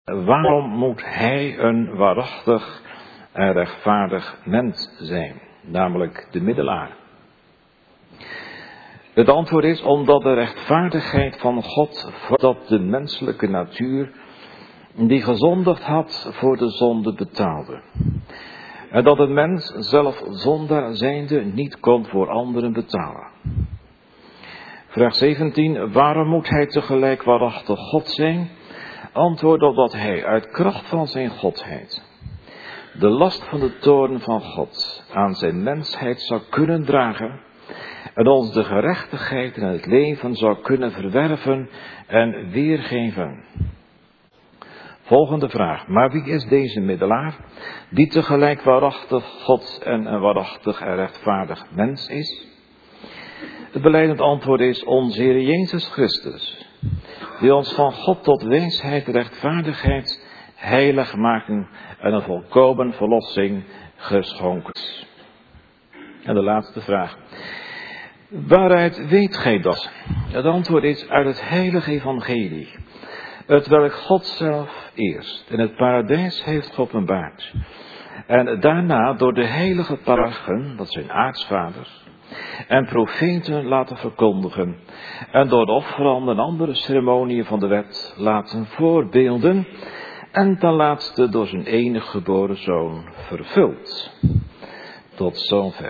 Waarom moet hij een waarachtig en rechtvaardig mens zijn? Namelijk de middelaar. Het antwoord is omdat de rechtvaardigheid van God voordat de menselijke natuur die gezondigd had voor de zonde betaalde. En dat een mens zelf zondaar zijnde niet kon voor anderen betalen. Vraag 17. Waarom moet hij tegelijk waarachtig God zijn? Antwoord omdat hij uit kracht van zijn godheid de last van de toorn van God aan zijn mensheid zou kunnen dragen en ons de gerechtigheid en het leven zou kunnen verwerven en weergeven. Volgende vraag. Maar wie is deze middelaar die tegelijk waarachtig God en een waarachtig en rechtvaardig mens is? Het belijdend antwoord is onze Heer Jezus Christus, die ons van God tot wijsheid, rechtvaardigheid, heilig maken en een volkomen verlossing geschonken is. En de laatste vraag. Waaruit weet gij dat? Het antwoord is uit het heilige evangelie, hetwelk God zelf eerst in het paradijs heeft geopenbaard en daarna door de heilige patriarchen, dat zijn aartsvaders, en profeten laten verkondigen en door de offeranden en andere ceremoniën van de wet laten voorbeelden en ten laatste door zijn enige geboren zoon vervuld. Tot zover.